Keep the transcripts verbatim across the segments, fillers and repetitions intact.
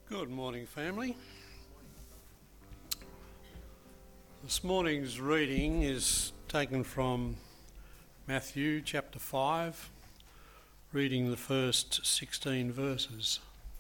Good morning, family. This morning's reading is taken from Matthew chapter five, reading the first sixteen verses.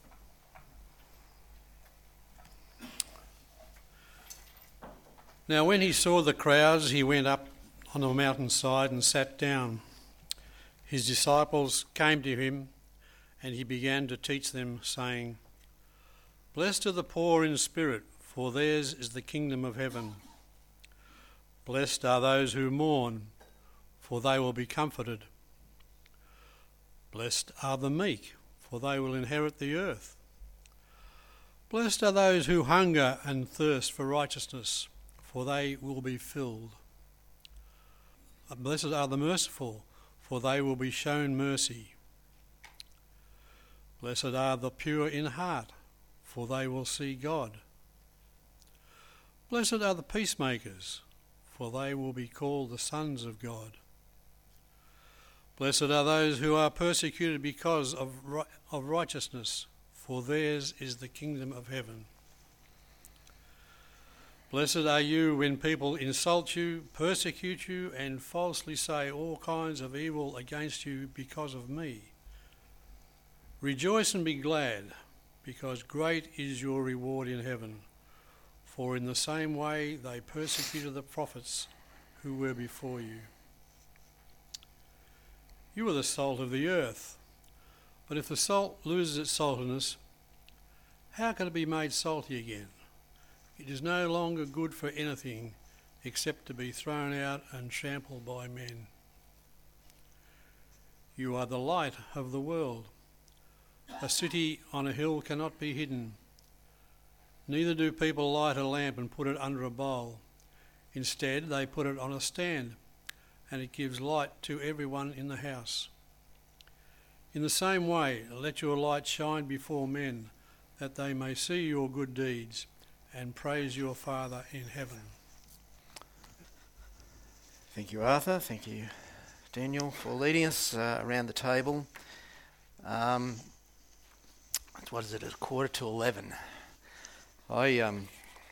Now when he saw the crowds, he went up on a mountainside and sat down. His disciples came to him, and he began to teach them, saying, Blessed are the poor in spirit, for theirs is the kingdom of heaven. Blessed are those who mourn, for they will be comforted. Blessed are the meek, for they will inherit the earth. Blessed are those who hunger and thirst for righteousness, for they will be filled. Blessed are the merciful, for they will be shown mercy. Blessed are the pure in heart, for they will see God. Blessed are the peacemakers, for they will be called the sons of God. Blessed are those who are persecuted because of of righteousness, for theirs is the kingdom of heaven. Blessed are you when people insult you, persecute you, and falsely say all kinds of evil against you because of me. Rejoice and be glad, because great is your reward in heaven. For in the same way they persecuted the prophets who were before you. You are the salt of the earth, but if the salt loses its saltiness, how can it be made salty again? It is no longer good for anything except to be thrown out and trampled by men. You are the light of the world. A city on a hill cannot be hidden. Neither do people light a lamp and put it under a bowl. Instead, they put it on a stand, and it gives light to everyone in the house. In the same way, let your light shine before men, that they may see your good deeds and praise your Father in heaven. Thank you, Arthur. Thank you, Daniel, for leading us uh, around the table. Um, what is it, a quarter to eleven. I um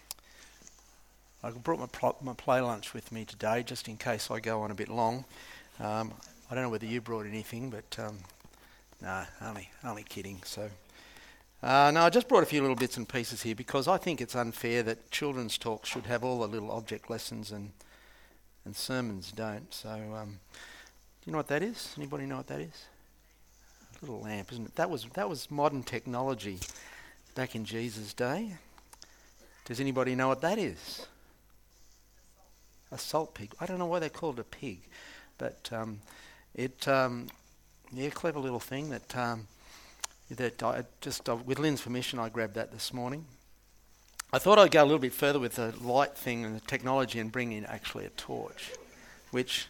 I brought my pl- my play lunch with me today, just in case I go on a bit long. Um, I don't know whether you brought anything, but um, no, only only kidding. So uh, no, I just brought a few little bits and pieces here because I think it's unfair that children's talks should have all the little object lessons and and sermons don't. So um, do you know what that is? Anybody know what that is? Little lamp, isn't it? That was that was modern technology back in Jesus' day. Does anybody know what that is? A salt pig. I don't know why they called it a pig, but um, it um, yeah, clever little thing that um, that I just uh, with Lynn's permission, I grabbed that this morning. I thought I'd go a little bit further with the light thing and the technology and bring in actually a torch, which.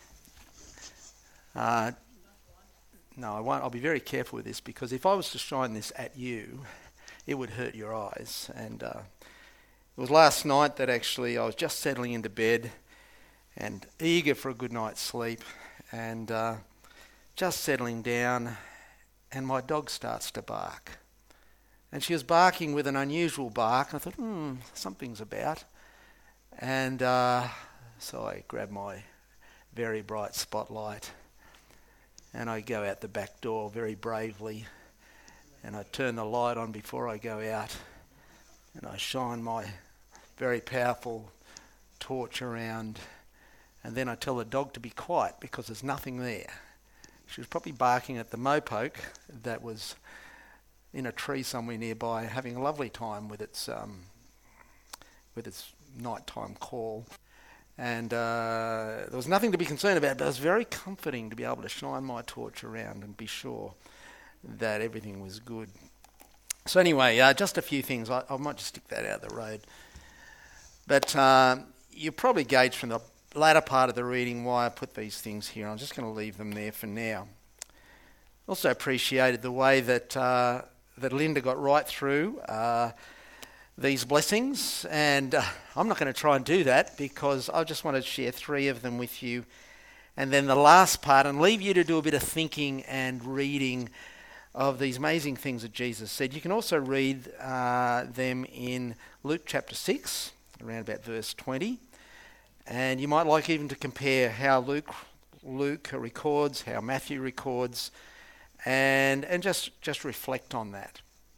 Uh, No, I won't. I'll be very careful with this because if I was to shine this at you, it would hurt your eyes. And uh, it was last night that actually I was just settling into bed and eager for a good night's sleep and uh, just settling down, and my dog starts to bark. And she was barking with an unusual bark, and I thought, hmm, something's about. And uh, so I grabbed my very bright spotlight and I go out the back door very bravely, and I turn the light on before I go out, and I shine my very powerful torch around, and then I tell the dog to be quiet because there's nothing there. She was probably barking at the mopoke that was in a tree somewhere nearby, having a lovely time with its um, with its nighttime call. And uh, there was nothing to be concerned about, but it was very comforting to be able to shine my torch around and be sure that everything was good. So anyway, uh, just a few things. I, I might just stick that out of the road. But um, you probably gauged from the latter part of the reading why I put these things here. I'm just going to leave them there for now. Also appreciated the way that uh, that Linda got right through uh, these blessings, and uh, I'm not going to try and do that because I just want to share three of them with you, and then the last part, and leave you to do a bit of thinking and reading of these amazing things that Jesus said. You can also read uh, them in Luke chapter six, around about verse twenty. And you might like even to compare how Luke Luke records, how Matthew records, and and just, just reflect on that.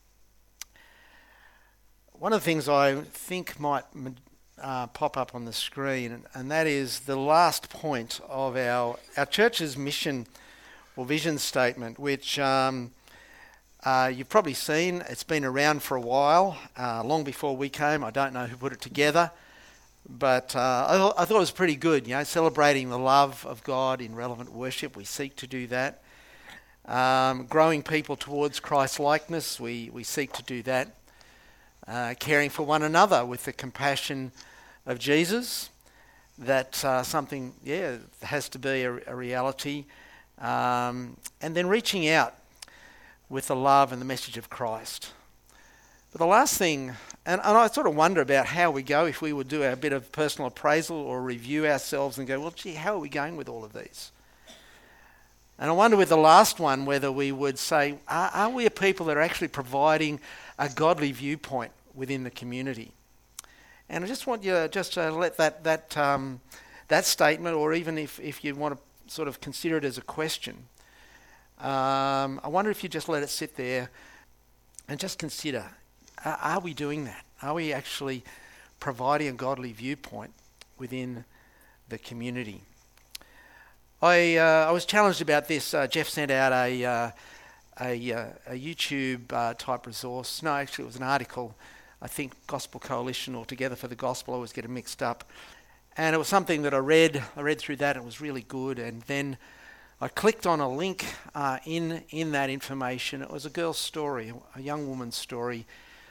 One of the things I think might uh, pop up on the screen, and, and that is the last point of our, our church's mission or vision statement, which um, uh, you've probably seen. It's been around for a while, uh, long before we came. I don't know who put it together, but uh, I, th- I thought it was pretty good. You know, celebrating the love of God in relevant worship. We seek to do that. Um, growing people towards Christ likeness. We we seek to do that. Uh, caring for one another with the compassion of Jesus. That's uh, something, yeah, has to be a, a reality. Um, and then reaching out with the love and the message of Christ. But the last thing, and, and I sort of wonder about how we go if we would do a bit of personal appraisal or review ourselves and go, well, gee, how are we going with all of these? And I wonder with the last one whether we would say, are, are we a people that are actually providing a godly viewpoint within the community? And I just want you just to let that that um, that statement, or even if, if you want to sort of consider it as a question, um, I wonder if you just let it sit there and just consider, are, are we doing that? Are we actually providing a godly viewpoint within the community? I uh, I was challenged about this. Uh, Jeff sent out a uh, a, uh, a YouTube uh, type resource. No, actually it was an article. I think Gospel Coalition or Together for the Gospel. I always get it mixed up. And it was something that I read. I read through that. And it was really good. And then I clicked on a link uh, in in that information. It was a girl's story, a young woman's story,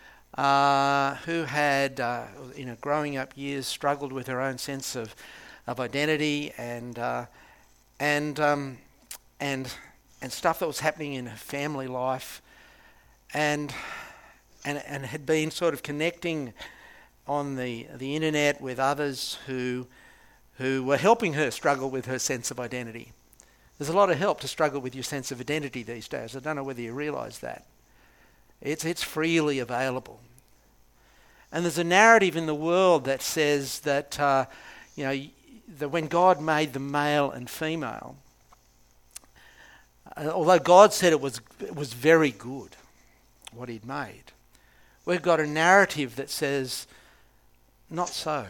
uh, who had, uh, in her growing up years, struggled with her own sense of of identity and. Uh, And um, and and stuff that was happening in her family life, and and and had been sort of connecting on the the internet with others who who were helping her struggle with her sense of identity. There's a lot of help to struggle with your sense of identity these days. I don't know whether you realise that. It's it's freely available, and there's a narrative in the world that says that uh, you know. that when God made the male and female, uh, although God said it was it was very good, what he'd made, we've got a narrative that says, not so.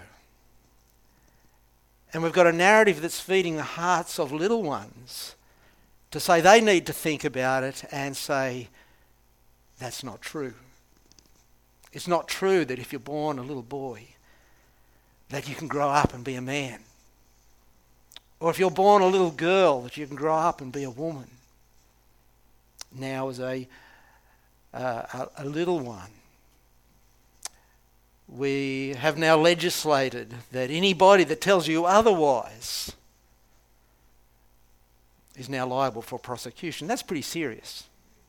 And we've got a narrative that's feeding the hearts of little ones to say they need to think about it and say, that's not true. It's not true that if you're born a little boy, that you can grow up and be a man. Or if you're born a little girl, that you can grow up and be a woman. Now as a, uh, a, a little one, we have now legislated that anybody that tells you otherwise is now liable for prosecution. That's pretty serious.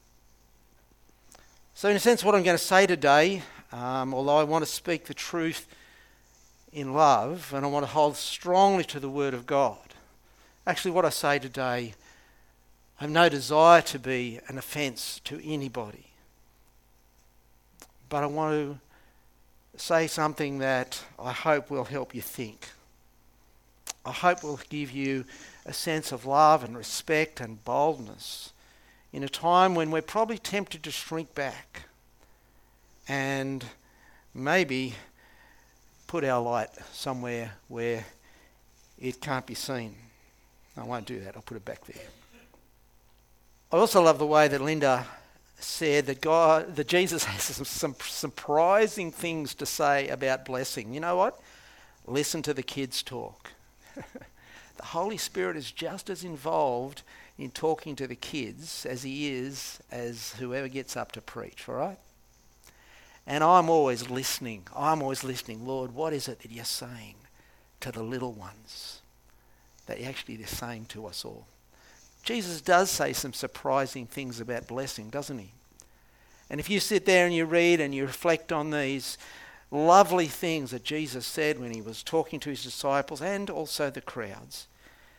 So in a sense, what I'm going to say today, um, although I want to speak the truth in love, and I want to hold strongly to the Word of God, actually, what I say today, I have no desire to be an offence to anybody. But I want to say something that I hope will help you think. I hope will give you a sense of love and respect and boldness in a time when we're probably tempted to shrink back and maybe put our light somewhere where it can't be seen. I won't do that. I'll put it back there. I also love the way that Linda said that God, that Jesus has some, some surprising things to say about blessing. You know what? Listen to the kids talk. The Holy Spirit is just as involved in talking to the kids as he is as whoever gets up to preach, all right? And I'm always listening. I'm always listening. Lord, what is it that you're saying to the little ones that actually they're saying to us all? Jesus does say some surprising things about blessing, doesn't he? And if you sit there and you read and you reflect on these lovely things that Jesus said when he was talking to his disciples and also the crowds,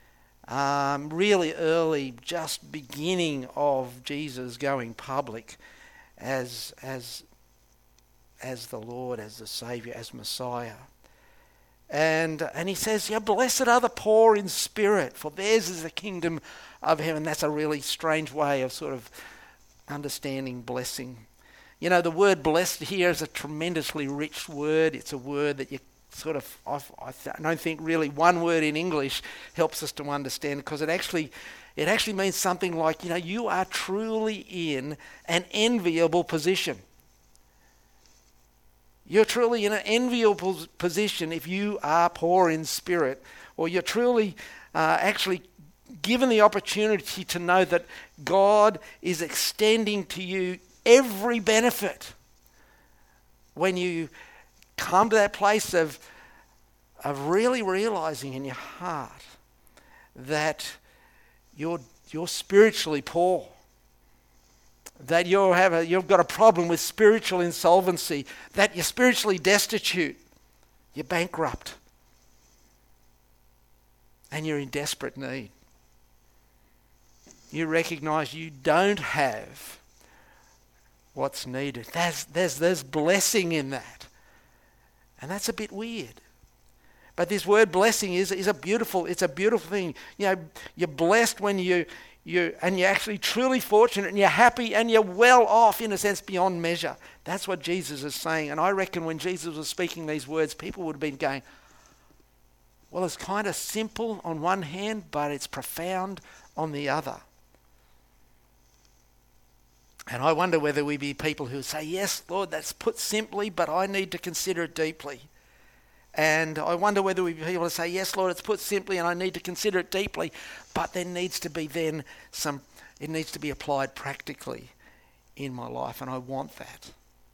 um, really early, just beginning of Jesus going public as as as the Lord, as the Saviour, as Messiah. And and he says, yeah, blessed are the poor in spirit, for theirs is the kingdom of heaven. That's a really strange way of sort of understanding blessing. You know, the word blessed here is a tremendously rich word. It's a word that you sort of, I, I don't think really one word in English helps us to understand, because it actually, it actually means something like, you know, you are truly in an enviable position. You're truly in an enviable position if you are poor in spirit, or you're truly uh, actually given the opportunity to know that God is extending to you every benefit. When you come to that place of, of really realizing in your heart that you're, you're spiritually poor, that you have a, you've got a problem with spiritual insolvency, that you're spiritually destitute, you're bankrupt, and you're in desperate need. You recognize you don't have what's needed. There's, there's, there's blessing in that. And that's a bit weird. But this word blessing is, is a beautiful, it's a beautiful thing. You know, you're blessed when you, you, and you're actually truly fortunate, and you're happy, and you're well off, in a sense, beyond measure. That's what Jesus is saying. And I reckon when Jesus was speaking these words, people would have been going, well, it's kind of simple on one hand, but it's profound on the other. And I wonder whether we be people who say, yes, Lord, that's put simply, but I need to consider it deeply. And I wonder whether we be people who say, yes, Lord, it's put simply and I need to consider it deeply, but there needs to be then some, it needs to be applied practically in my life, and I want that.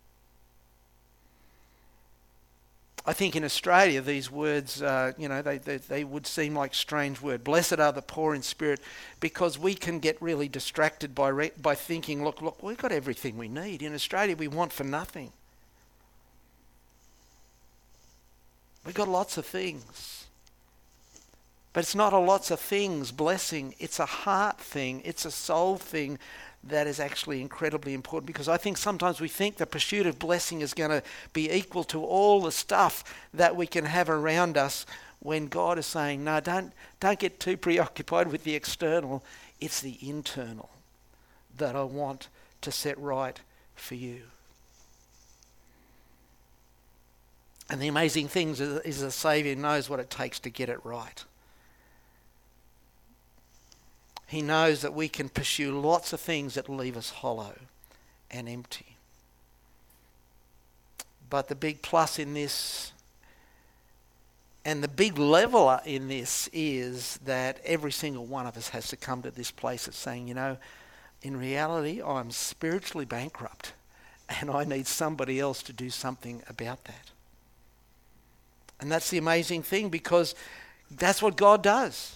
I think in Australia these words, uh, you know, they, they they would seem like strange words. Blessed are the poor in spirit, because we can get really distracted by re- by thinking, look, look, we've got everything we need. In Australia we want for nothing. We've got lots of things. But it's not a lots of things blessing, it's a heart thing, it's a soul thing that is actually incredibly important, because I think sometimes we think the pursuit of blessing is going to be equal to all the stuff that we can have around us, when God is saying, no, don't, don't get too preoccupied with the external. It's the internal that I want to set right for you. And the amazing thing is, is the Saviour knows what it takes to get it right. He knows that we can pursue lots of things that leave us hollow and empty. But the big plus in this, and the big leveler in this, is that every single one of us has to come to this place of saying, you know, in reality, I'm spiritually bankrupt, and I need somebody else to do something about that. And that's the amazing thing, because that's what God does.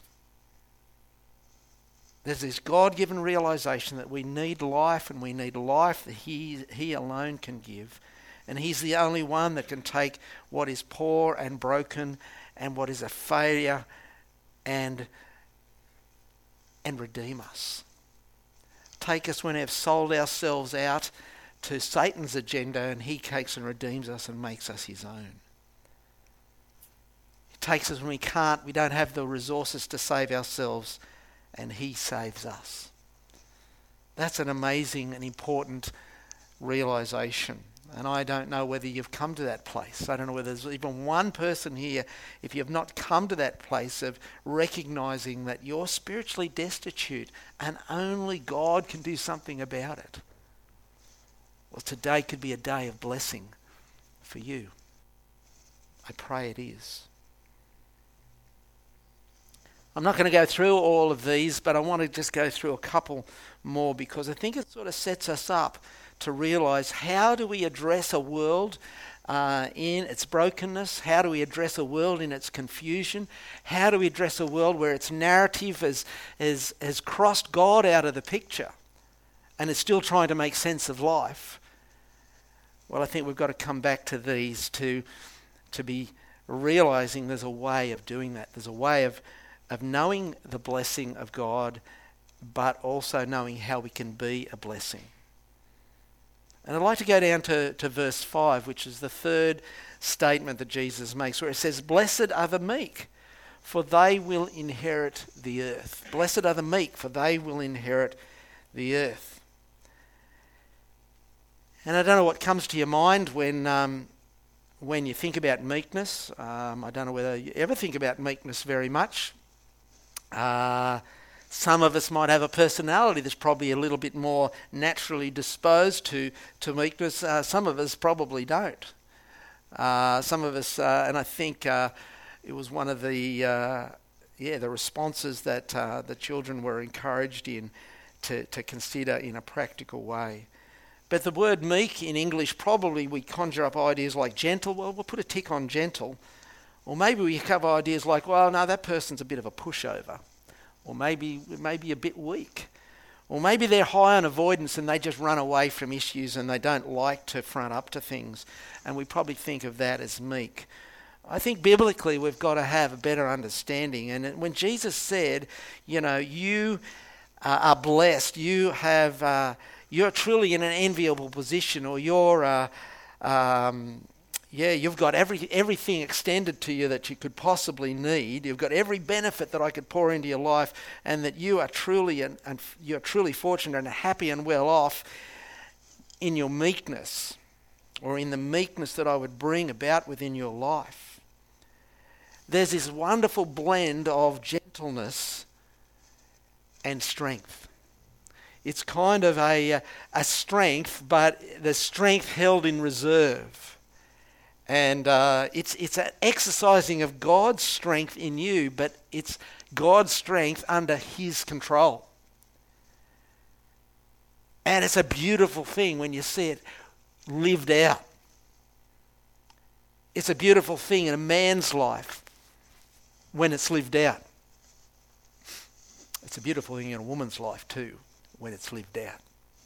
There's this God-given realization that we need life, and we need life that He, he alone can give. And He's the only one that can take what is poor and broken and what is a failure and, and redeem us. Take us when we have sold ourselves out to Satan's agenda, and He takes and redeems us and makes us His own. He takes us when we can't, we don't have the resources to save ourselves, and He saves us. That's an amazing and important realization. And I don't know whether you've come to that place. I don't know whether there's even one person here, if you've not come to that place of recognizing that you're spiritually destitute and only God can do something about it. Well, today could be a day of blessing for you. I pray it is. I'm not going to go through all of these, but I want to just go through a couple more, because I think it sort of sets us up to realize, how do we address a world uh, in its brokenness? How do we address a world in its confusion? How do we address a world where its narrative has, has, has crossed God out of the picture and is still trying to make sense of life? Well, I think we've got to come back to these to, to be realizing there's a way of doing that. There's a way of of knowing the blessing of God, but also knowing how we can be a blessing. And I'd like to go down to, to verse five, which is the third statement that Jesus makes, where it says, "Blessed are the meek, for they will inherit the earth." Blessed are the meek, for they will inherit the earth. And I don't know what comes to your mind when um, when you think about meekness. Um, I don't know whether you ever think about meekness very much. Uh, some of us might have a personality that's probably a little bit more naturally disposed to, to meekness. Uh, some of us probably don't. Uh, some of us, uh, and I think uh, it was one of the uh, yeah the responses that uh, the children were encouraged in to, to consider in a practical way. But the word meek in English, probably we conjure up ideas like gentle. Well, we'll put a tick on gentle. Or maybe we have ideas like, well, no, that person's a bit of a pushover. Or maybe maybe a bit weak. Or maybe they're high on avoidance and they just run away from issues and they don't like to front up to things. And we probably think of that as meek. I think biblically we've got to have a better understanding. And when Jesus said, you know, you uh, are blessed, you have, uh, you're truly in an enviable position, or you're, uh, um, yeah, you've got every everything extended to you that you could possibly need. You've got every benefit that I could pour into your life, and that you are truly and, and you're truly fortunate and happy and well off in your meekness, or in the meekness that I would bring about within your life. There's this wonderful blend of gentleness and strength. It's kind of a a strength, but the strength held in reserve. And uh, it's it's an exercising of God's strength in you, but it's God's strength under His control. And it's a beautiful thing when you see it lived out. It's a beautiful thing in a man's life when it's lived out. It's a beautiful thing in a woman's life too, when it's lived out.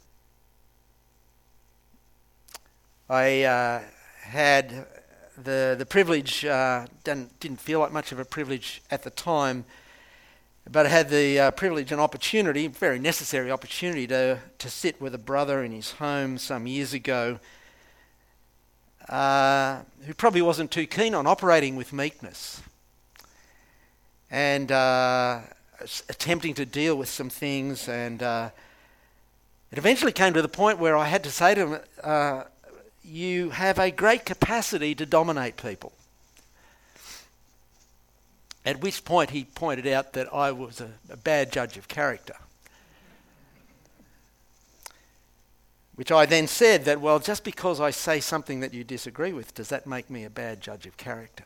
I uh, had the the privilege, uh, didn't, didn't feel like much of a privilege at the time, but I had the uh, privilege and opportunity, very necessary opportunity, to, to sit with a brother in his home some years ago, uh, who probably wasn't too keen on operating with meekness, and uh, attempting to deal with some things, and uh, it eventually came to the point where I had to say to him, uh, you have a great capacity to dominate people. At which point he pointed out that I was a, a bad judge of character. Which I then said that, well, just because I say something that you disagree with, does that make me a bad judge of character?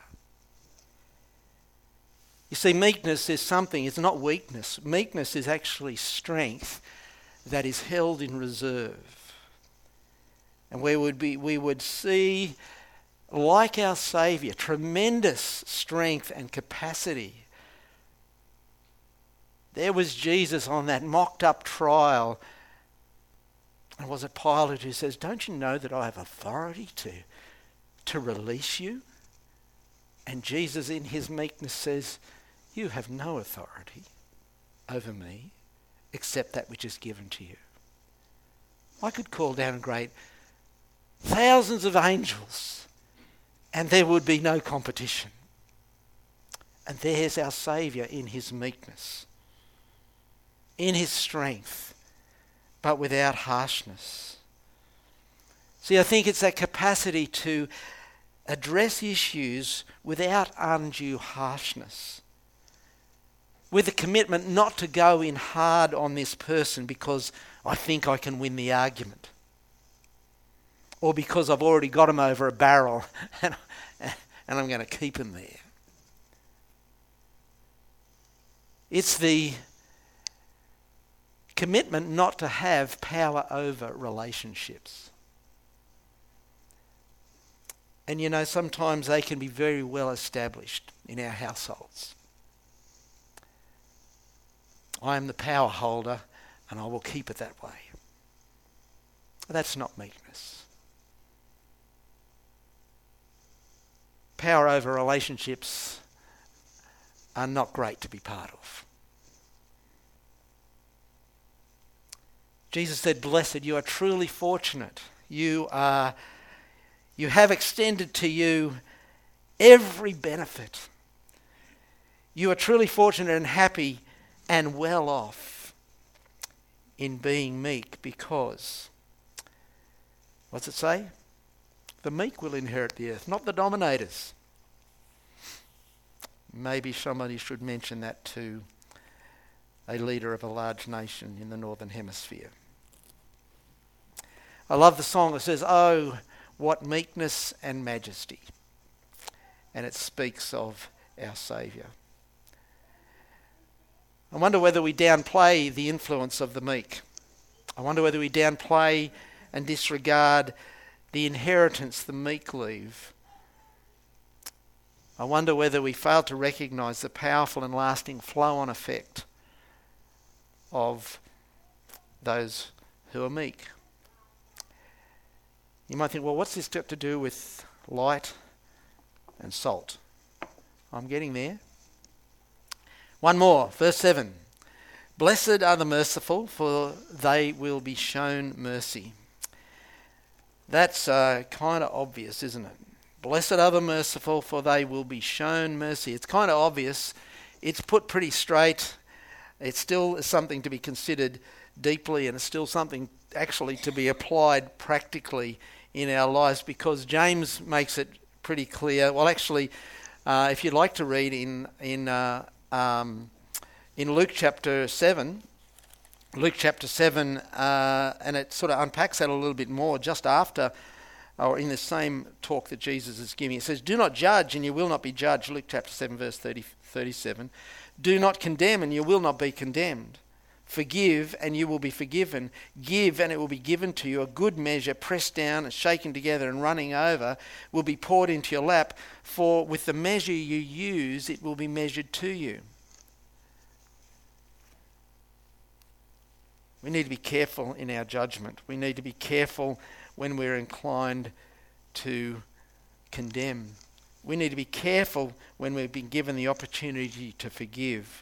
You see, meekness is something, it's not weakness. Meekness is actually strength that is held in reserve. And we would be, we would see, like our Saviour, tremendous strength and capacity. There was Jesus on that mocked-up trial. And was it Pilate who says, "Don't you know that I have authority to, to release you?" And Jesus in his meekness says, "You have no authority over me except that which is given to you." I could call down great thousands of angels and there would be no competition. And there's our Saviour in his meekness, in his strength, but without harshness. See, I think it's that capacity to address issues without undue harshness, with a commitment not to go in hard on this person because I think I can win the argument, or because I've already got him over a barrel and, and I'm going to keep him there. It's the commitment not to have power over relationships. And you know, sometimes they can be very well established in our households. I am the power holder and I will keep it that way. That's not meekness. Power over relationships are not great to be part of. Jesus said, "Blessed, you are truly fortunate. You are, you have extended to you every benefit. You are truly fortunate and happy and well off in being meek, because," what's it say? "The meek will inherit the earth, not the dominators." Maybe somebody should mention that to a leader of a large nation in the Northern Hemisphere. I love the song that says, "Oh, what meekness and majesty." And it speaks of our Saviour. I wonder whether we downplay the influence of the meek. I wonder whether we downplay and disregard the inheritance the meek leave. I wonder whether we fail to recognise the powerful and lasting flow-on effect of those who are meek. You might think, well, what's this got to do with light and salt? I'm getting there. One more, verse seven. "Blessed are the merciful, for they will be shown mercy." That's uh, kind of obvious, isn't it? Blessed are the merciful, for they will be shown mercy. It's kind of obvious. It's put pretty straight. It's still something to be considered deeply, and it's still something actually to be applied practically in our lives, because James makes it pretty clear. Well, actually, uh, if you'd like to read in in uh, um, in Luke chapter seven, Luke chapter seven, uh, and it sort of unpacks that a little bit more just after, or in the same talk that Jesus is giving. It says, "Do not judge, and you will not be judged." Luke chapter seven, verse thirty, thirty-seven. "Do not condemn, and you will not be condemned. Forgive, and you will be forgiven. Give, and it will be given to you. A good measure, pressed down and shaken together and running over, will be poured into your lap. For with the measure you use, it will be measured to you." We need to be careful in our judgment. We need to be careful when we're inclined to condemn. We need to be careful when we've been given the opportunity to forgive.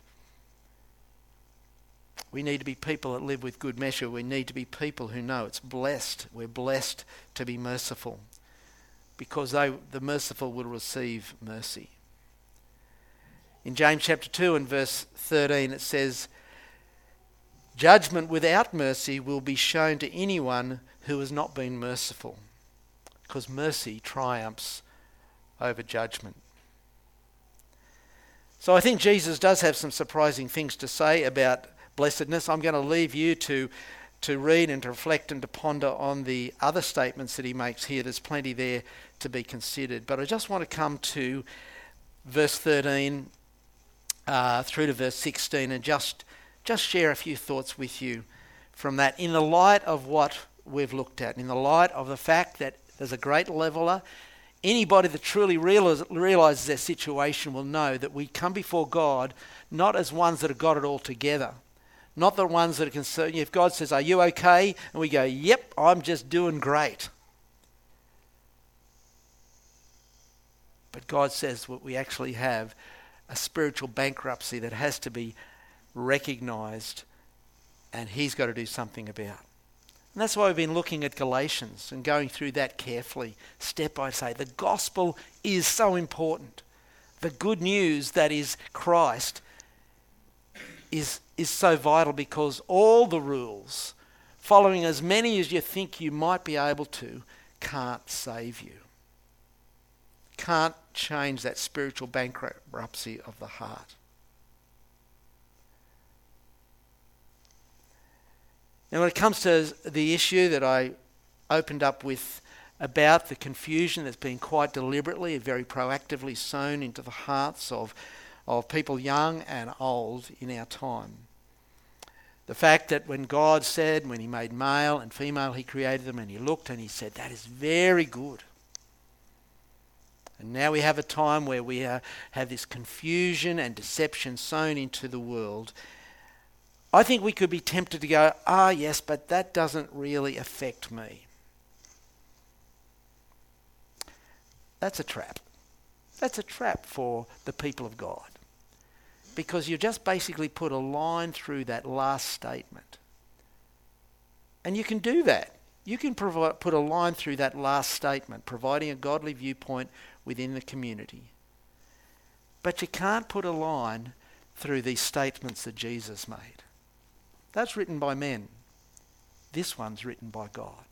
We need to be people that live with good measure. We need to be people who know it's blessed. We're blessed to be merciful, because they, the merciful will receive mercy. In James chapter two and verse thirteen, it says, "Judgment without mercy will be shown to anyone who has not been merciful," because mercy triumphs over judgment. So I think Jesus does have some surprising things to say about blessedness. I'm going to leave you to to read and to reflect and to ponder on the other statements that he makes here. There's plenty there to be considered. But I just want to come to verse thirteen uh, through to verse sixteen and just just share a few thoughts with you from that, in the light of what we've looked at, in the light of the fact that there's a great leveller. Anybody that truly realize, realizes their situation will know that we come before God not as ones that have got it all together, not the ones that are concerned. If God says, "Are you okay?" and we go, "Yep, I'm just doing great." But God says what we actually have, a spiritual bankruptcy that has to be recognized, and he's got to do something about. And that's why we've been looking at Galatians and going through that carefully, step by step. The gospel is so important. The good news that is Christ is, is so vital, because all the rules, following as many as you think you might be able to, can't save you. Can't change that spiritual bankruptcy of the heart. And when it comes to the issue that I opened up with about the confusion that's been quite deliberately and very proactively sown into the hearts of, of people young and old in our time. The fact that when God said, when he made male and female, he created them, and he looked and he said, "That is very good." And now we have a time where we are, have this confusion and deception sown into the world. I think we could be tempted to go, "Ah, yes, but that doesn't really affect me." That's a trap. That's a trap for the people of God. because you just basically put a line through that last statement. And you can do that. You can provide, put a line through that last statement, providing a godly viewpoint within the community. But you can't put a line through these statements that Jesus made. That's written by men. This one's written by God.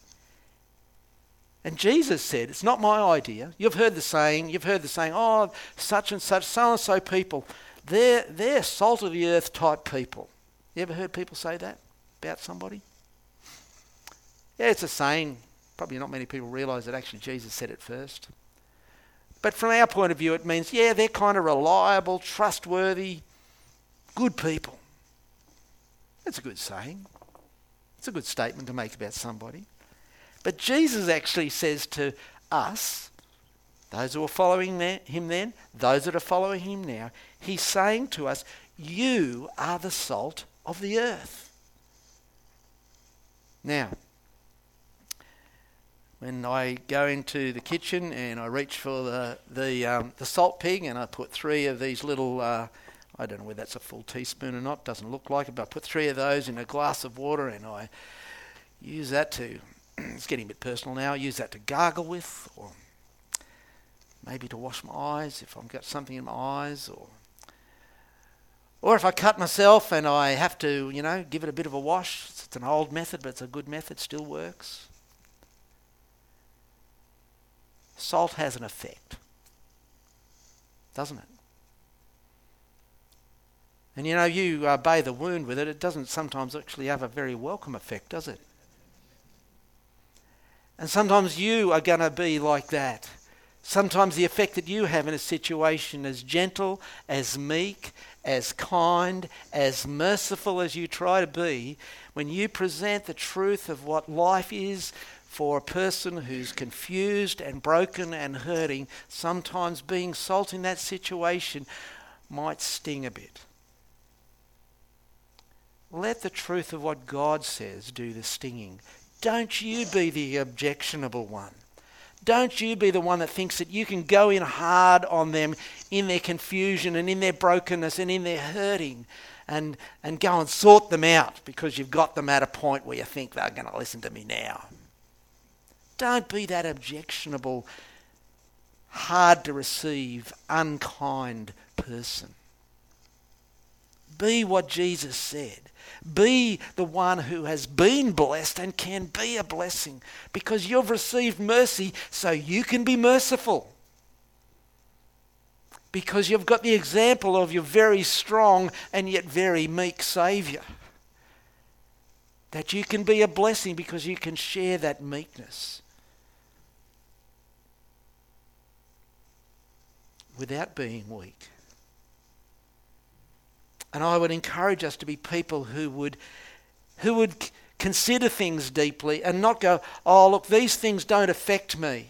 And Jesus said, it's not my idea. You've heard the saying, you've heard the saying, oh, such and such, so-and-so people, they're, they're salt of the earth type people. You ever heard people say that about somebody? Yeah, it's a saying. Probably not many people realise that actually Jesus said it first. But from our point of view, it means, yeah, they're kind of reliable, trustworthy, good people. That's a good saying. It's a good statement to make about somebody. But Jesus actually says to us, those who are following him then, those that are following him now, he's saying to us, you are the salt of the earth. Now, when I go into the kitchen and I reach for the the, um, the salt pig and I put three of these little, uh, I don't know whether that's a full teaspoon or not, doesn't look like it, but I put three of those in a glass of water and I use that to, it's getting a bit personal now, I use that to gargle with, or maybe to wash my eyes if I've got something in my eyes, or or if I cut myself and I have to, you know, give it a bit of a wash. It's an old method, but it's a good method, still works. Salt has an effect, doesn't it? And you know, you uh, bathe a wound with it, it doesn't sometimes actually have a very welcome effect, does it? And sometimes you are going to be like that. Sometimes the effect that you have in a situation, as gentle, as meek, as kind, as merciful as you try to be, when you present the truth of what life is for a person who's confused and broken and hurting, sometimes being salt in that situation might sting a bit. Let the truth of what God says do the stinging. Don't you be the objectionable one. Don't you be the one that thinks that you can go in hard on them in their confusion and in their brokenness and in their hurting and, and go and sort them out because you've got them at a point where you think they're going to listen to me now. Don't be that objectionable, hard to receive, unkind person. Be what Jesus said. Be the one who has been blessed and can be a blessing because you've received mercy so you can be merciful. Because you've got the example of your very strong and yet very meek Saviour. That you can be a blessing because you can share that meekness. Without being weak. And I would encourage us to be people who would who would c- consider things deeply and not go, oh, look, these things don't affect me.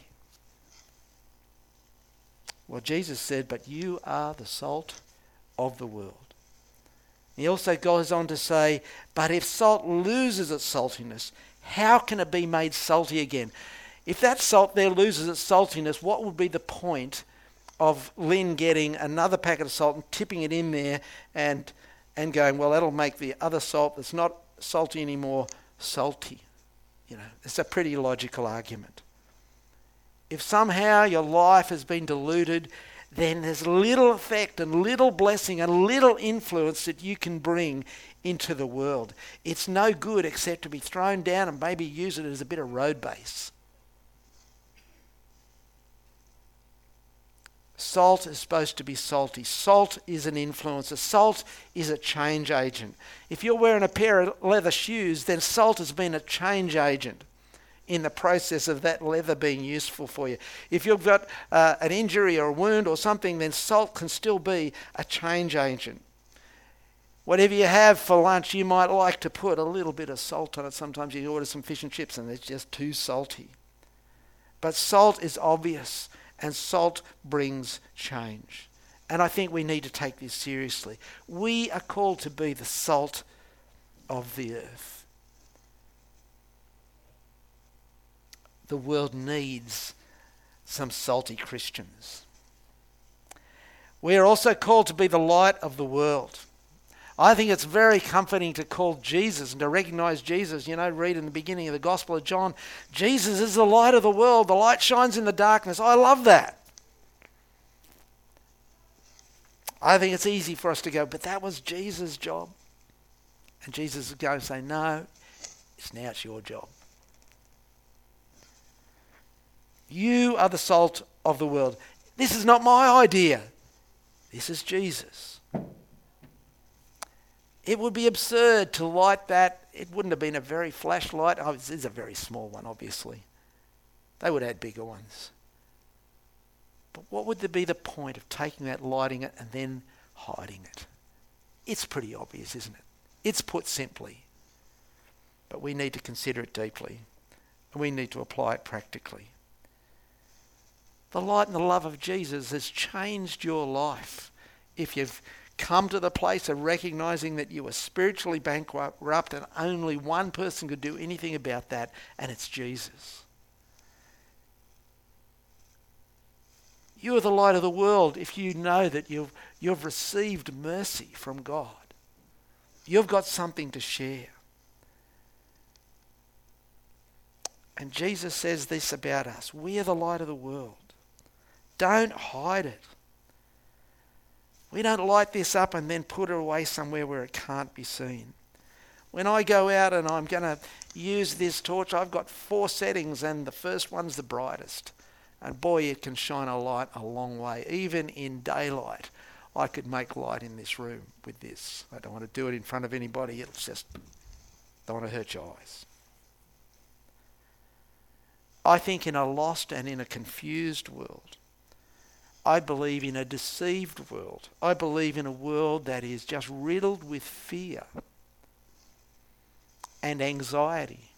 Well, Jesus said, but you are the salt of the world. He also goes on to say, but if salt loses its saltiness, how can it be made salty again? If that salt there loses its saltiness, what would be the point of Lynn getting another packet of salt and tipping it in there and and going, well, that'll make the other salt that's not salty anymore salty. You know, it's a pretty logical argument. If somehow your life has been diluted, then there's little effect and little blessing and little influence that you can bring into the world. It's no good except to be thrown down and maybe use it as a bit of road base. Salt is supposed to be salty. Salt is an influencer. Salt is a change agent. If you're wearing a pair of leather shoes, then salt has been a change agent in the process of that leather being useful for you. If you've got uh, an injury or a wound or something, then salt can still be a change agent. Whatever you have for lunch, you might like to put a little bit of salt on it. Sometimes you order some fish and chips and it's just too salty. But salt is obvious. And salt brings change. And I think we need to take this seriously. We are called to be the salt of the earth. The world needs some salty Christians. We are also called to be the light of the world. I think it's very comforting to call Jesus and to recognize Jesus. You know, read in the beginning of the Gospel of John, Jesus is the light of the world. The light shines in the darkness. I love that. I think it's easy for us to go, but that was Jesus' job. And Jesus is going to say, no, it's now it's your job. You are the salt of the world. This is not my idea. This is Jesus. It would be absurd to light that. It wouldn't have been a very flash light. Oh, this is a very small one, obviously. They would add bigger ones. But what would there be the point of taking that, lighting it, and then hiding it? It's pretty obvious, isn't it? It's put simply. But we need to consider it deeply. And we need to apply it practically. The light and the love of Jesus has changed your life. If you've come to the place of recognizing that you are spiritually bankrupt and only one person could do anything about that, and it's Jesus. You are the light of the world if you know that you've, you've received mercy from God. You've got something to share. And Jesus says this about us. We are the light of the world. Don't hide it. We don't light this up and then put it away somewhere where it can't be seen. When I go out and I'm going to use this torch, I've got four settings and the first one's the brightest. And boy, it can shine a light a long way. Even in daylight, I could make light in this room with this. I don't want to do it in front of anybody. It's just, don't want to hurt your eyes. I think in a lost and in a confused world, I believe in a deceived world. I believe in a world that is just riddled with fear and anxiety,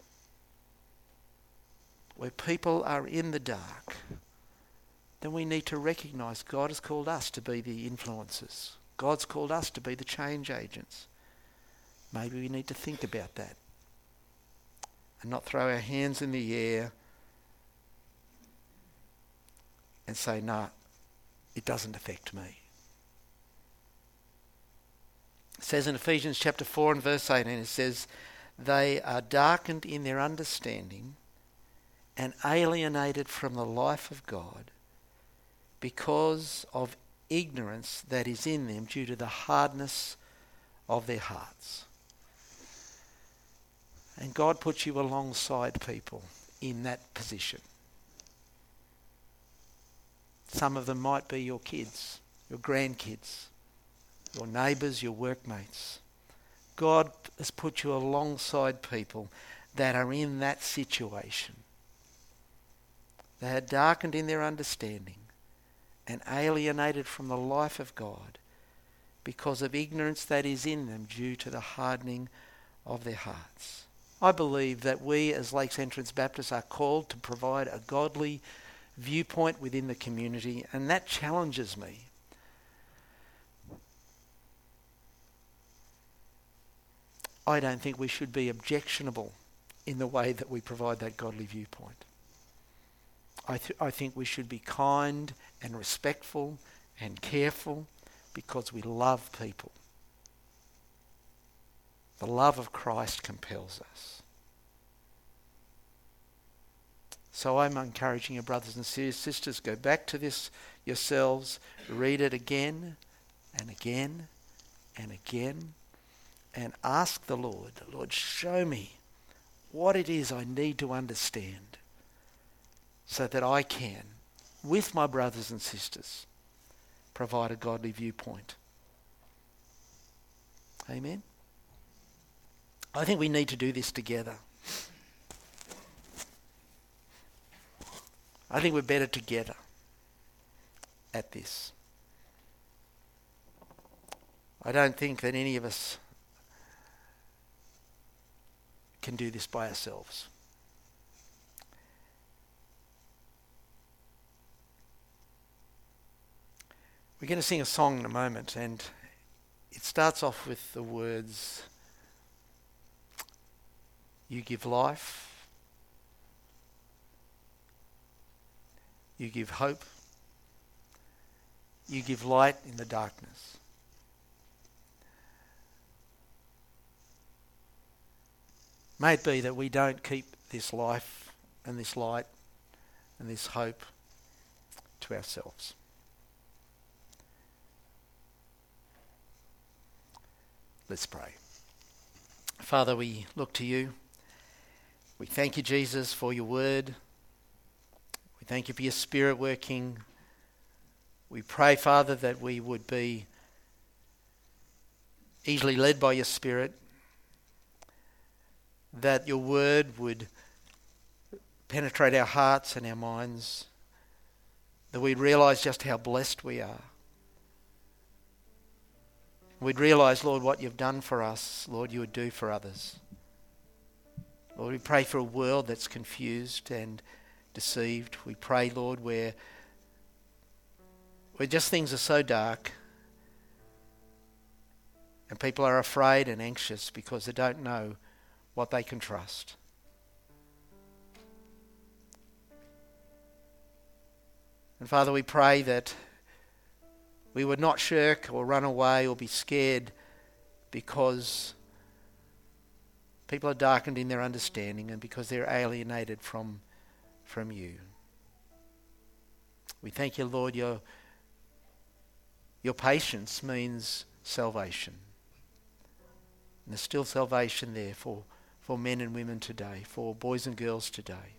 where people are in the dark. Then we need to recognise God has called us to be the influencers. God's called us to be the change agents. Maybe we need to think about that and not throw our hands in the air and say, no, it doesn't affect me. It says in Ephesians chapter four and verse eighteen, it says, they are darkened in their understanding and alienated from the life of God because of ignorance that is in them due to the hardness of their hearts. And God puts you alongside people in that position. Some of them might be your kids, your grandkids, your neighbours, your workmates. God has put you alongside people that are in that situation. They are darkened in their understanding and alienated from the life of God because of ignorance that is in them due to the hardening of their hearts. I believe that we as Lakes Entrance Baptists are called to provide a godly viewpoint within the community, and that challenges me. I don't think we should be objectionable in the way that we provide that godly viewpoint. I, th- I think we should be kind and respectful and careful because we love people. The love of Christ compels us. So I'm encouraging you, brothers and sisters, go back to this yourselves, read it again and again and again, and ask the Lord, Lord, show me what it is I need to understand so that I can, with my brothers and sisters, provide a godly viewpoint. Amen? I think we need to do this together. I think we're better together at this. I don't think that any of us can do this by ourselves. We're going to sing a song in a moment, and it starts off with the words, you give life, you give hope, you give light in the darkness. May it be that we don't keep this life and this light and this hope to ourselves. Let's pray. Father, we look to you. We thank you, Jesus, for your word. We thank you for your Spirit working. We pray, Father, that we would be easily led by your Spirit, that your word would penetrate our hearts and our minds, that we'd realise just how blessed we are. We'd realise, Lord, what you've done for us, Lord, you would do for others. Lord, we pray for a world that's confused and deceived. We pray, Lord, where, where just things are so dark and people are afraid and anxious because they don't know what they can trust. And Father, we pray that we would not shirk or run away or be scared because people are darkened in their understanding and because they're alienated from, from you. We thank you, Lord, your, your patience means salvation. And there's still salvation there for, for men and women today, for boys and girls today.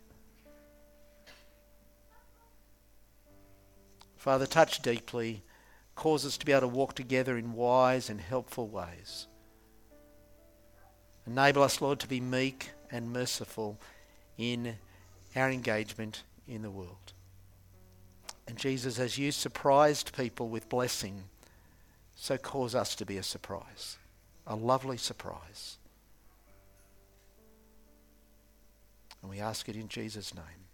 Father, touch deeply. Cause us to be able to walk together in wise and helpful ways. Enable us, Lord, to be meek and merciful in our engagement in the world. And Jesus, as you surprised people with blessing, so cause us to be a surprise, a lovely surprise. And we ask it in Jesus' name.